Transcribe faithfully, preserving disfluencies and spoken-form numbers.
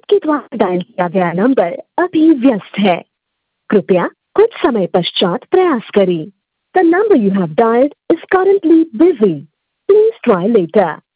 आपके द्वारा डायल किया गया नंबर अभी व्यस्त है। कृपया कुछ समय पश्चात प्रयास करें। The number you have dialled is currently busy. Please try letter.